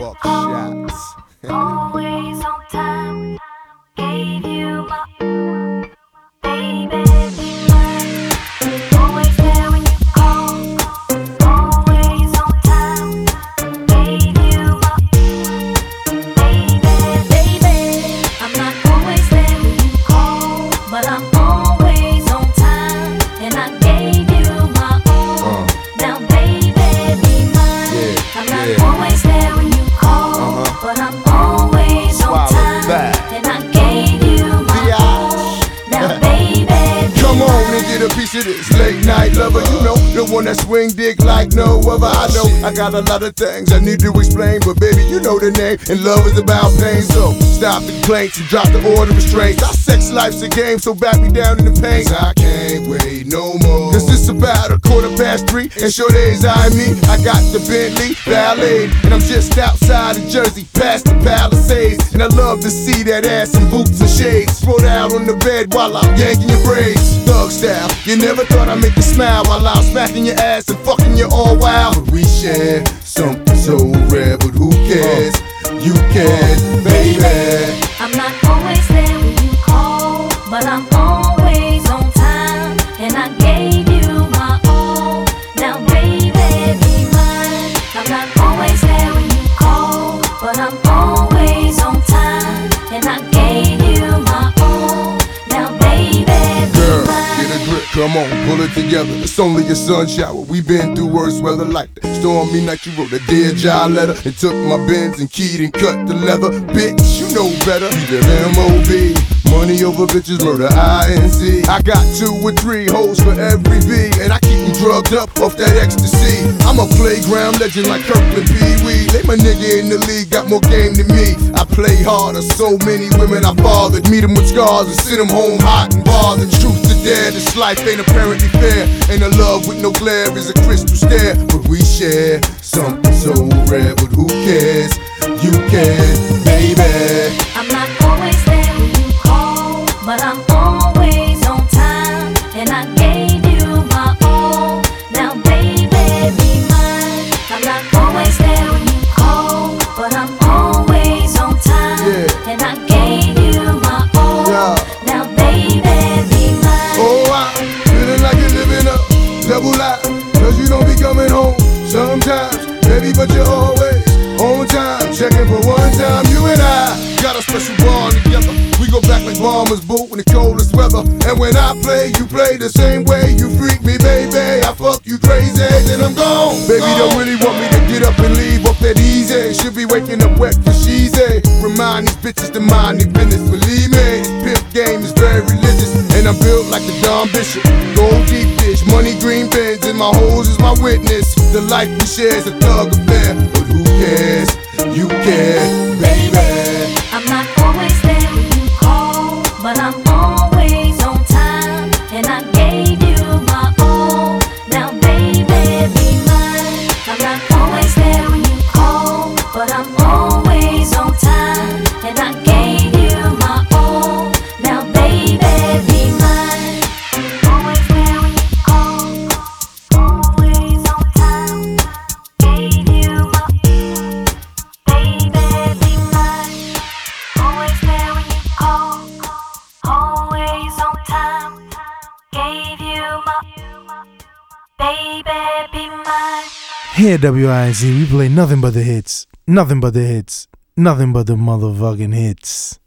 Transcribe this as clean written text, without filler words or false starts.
Buck shots. Always on time, gave you my baby, be mine. Always there when you call, always on time, gave you my baby. I'm not always there when you call, but I'm always on time, and I gave you my all. Now baby, be mine. I'm not always there when you call, but I'm always on time, and I gave you my all. Now baby, Come on and get a piece of this late night lover. You know, the one that swing dick like no other. I know I got a lot of things I need to explain, but baby, you know the name, and love is about pain. So stop the complaints and drop the order of restraints. Our sex life's a game, so back me down in the pain. I can't wait no more, cause it's about 3:15, and sure days I me. I got the Bentley Ballet, and I'm just outside of Jersey, past the Palisades. And I love to see that ass in boots and shades, spread out on the bed while I'm yanking your braids. Thug style, you never thought I'd make you smile while I'm smacking your ass and fucking you all wild. But we share something so rare, but who cares? You can, baby. I'm not always there when you call, but I'm always on time, and I gave you my all. Now baby, be mine. I'm not always there when you call, but I'm always on time, and I gave you my all. Now baby, be Girl, mine. get a grip, come on, pull it together. It's only a sun shower. We've been through worse weather like that. Stormy night, you wrote a Dear John letter and took my Benz and keyed and cut the leather. Bitch, you know better. You live M.O.B. Money over bitches, murder INC. I got 2 or 3 hoes for every V, and I keep them drugged up off that ecstasy. I'm a playground legend like Kirkland Pee Wee. They my nigga in the league, got more game than me. I play harder, so many women I fathered. Meet them with scars and send them home hot and bothered. Truth to dare, this life ain't apparently fair, and a love with no glare is a crystal stare. But we share something so rare, but who cares? You can, baby. I'm not always there when you call, but I'm always on time, and I gave you my all. Now baby, be mine. I'm not always there when you call, but I'm always on time, and I gave you my all. Now baby, be mine. Oh, I'm feeling like you're living a double life, cause you don't be coming home sometimes, baby, but you're always on time. Checking for one time, you and I got a special bond together. We go back like bombers boot in the coldest weather. And when I play, you play the same way. You freak me, baby, I fuck you crazy, then I'm gone. Baby, don't really want me to get up and leave off that easy. Should be waking up wet for she's a. Remind these bitches to mind their business. Believe me, this pimp game is very religious, and I'm built like the Don Bishop. Gold deep dish, money green bins, and my hoes is my witness. The life we share is a thug affair, but who cares? You care, baby. I'm not always there when you call, but I'm always on time, and I gave you my all. Now baby, be mine. I'm not always there when you call, but I'm always on time, and I gave you my all. Now baby, be mine. Always there when you call, always on time, gave you my baby, be mine. Always there when you call, always on time, gave you my baby, be mine. Here at WIZ, we play nothing but the hits. Nothing but the hits. Nothing but the motherfucking hits.